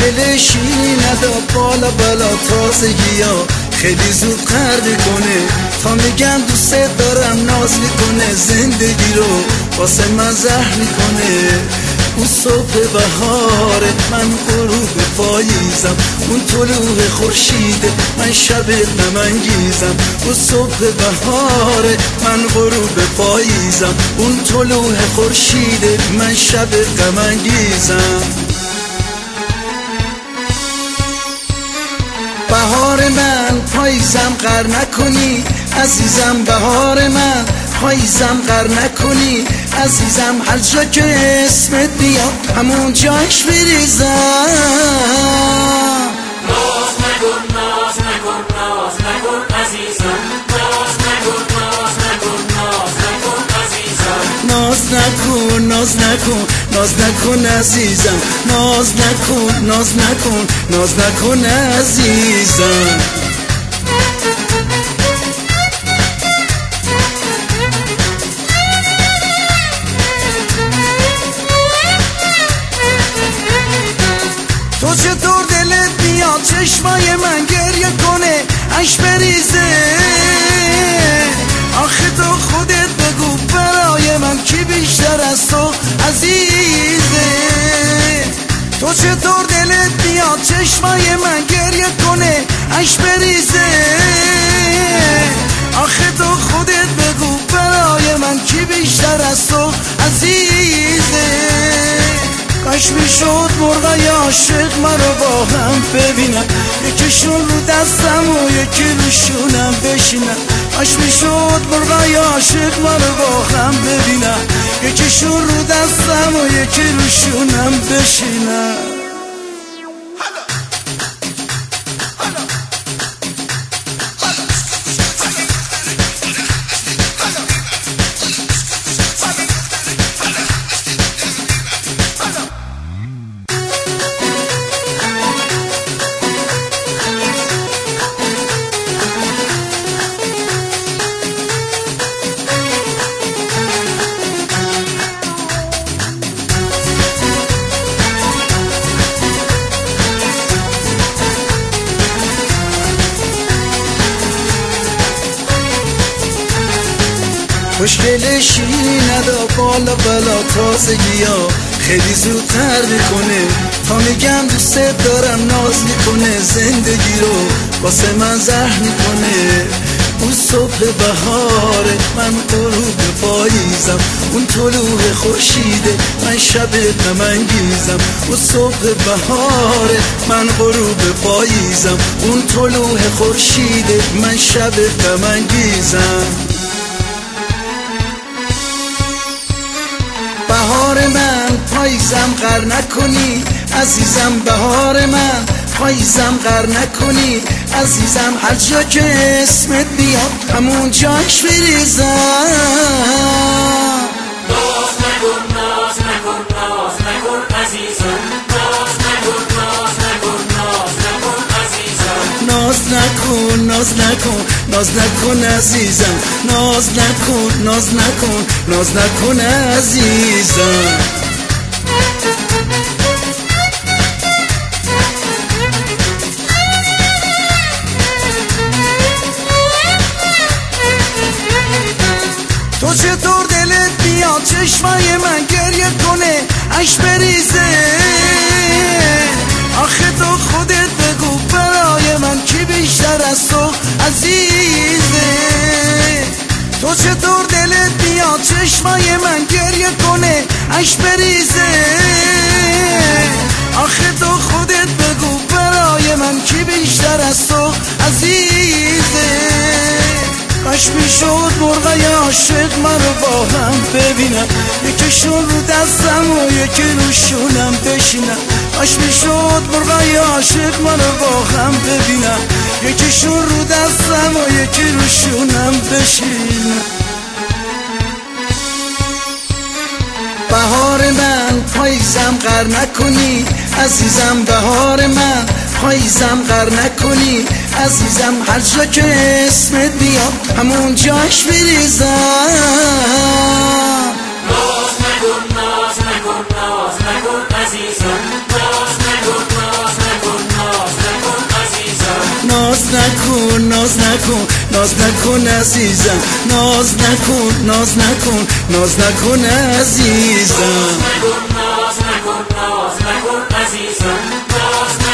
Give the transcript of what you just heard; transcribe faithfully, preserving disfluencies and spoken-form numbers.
خوشگلشی ندا بالا بالا تازگی ها خیلی زود قرد کنه تا میگم دوست دارم ناز میکنه زندگی رو واسه من زهر میکنه. اون صبح بهاره من غروب پاییزم، اون طلوع خورشیده من شب غم انگیزم. اون صبح بهاره من غروب پاییزم، اون طلوع خورشیده من شب غم انگیزم. بهار من پاییزم غر نکنی عزیزم، بهار من پاییزم غر نکنی عزیزم. هر جا که اسمت بیاد همون جاش بریزم. ناز نکن ناز نکن ناز نکن عزیزم، ناز نکن ناز نکن ناز نکن عزیزم. ناز نکن ناز نکن ناز نکن عزیزم، ناز نکن ناز نکن ناز نکن عزیزم. تو چطور دلت بیاد چشمای من گریه کنه اش بریزه؟ آخه تو خودت بگو برای من کی بیشتر از تو عزیزه؟ تو چطور دلت بیاد چشمای من گریه کنه اش بریزه؟ آخه تو خودت بگو برای من کی بیشتر از تو عزیزه؟ کاش میشد مرغای عاشق من رو با هم ببینن، یکیشون رو دستم و یکی رو شونم بشینن. کاش میشد مرغای عاشق من رو با هم ببینن، یکیشون رو دستم و یکی رو شونم بشینن. خوشگلشی ندا بالا بالا تازگی ها خیلی زود تر میکنه تا میگم دوست دارم ناز میکنه زندگی رو واسه من زهر میکنه. اون صبح بهاره من غروب پاییزم، اون طلوع خورشیده من شب غم انگیزم. اون صبح بهاره من غروب پاییزم، اون طلوع خورشیده من شب غم انگیزم. بهار من پاییزم غر نکنی عزیزم، بهار من پاییزم غر نکنی عزیزم. هر جا که اسمت بیاد همون جاش بریزم. ناز نکن ناز نکن ناز نکن عزیزم، ناز نکن ناز نکن ناز نکن عزیزم. ناز نکن ناز نکن ناز نکن عزیزم، ناز نکن ناز نکن ناز نکن عزیزم. تو چطور دلت بیاد چشمای من گریه کنه اش بریزه؟ آخه تو خودت بگو برای من کی بیشتر از تو عزیزه؟ تو چطور دلت بیاد چشمای من گریه کنه اش بریزه؟ آخه تو خودت بگو برای من کی بیشتر از تو عزیزه؟ کاش میشد مرغای عاشق من رو با هم ببینن، یکیشون رو دستم و یکی رو شونم بشینن. کاش میشد مرغای عاشق من رو با هم ببینن، یکیشون رو دستم و یکی رو شونم بشینن. بهار من پاییزم غر نکنی عزیزم، بهار من پاییزم غر نکنی عزیزم. هر جا که اسمت بیاد همون جاش بریزم. ناز نکن ناز نکن ناز نکن عزیزم، ناز نکن ناز نکن ناز نکن ناز نکن عزیزم ناز نکن ناز نکن ناز نکن عزیزم ناز نکن ناز نکن ناز نکن عزیزم ناز نکن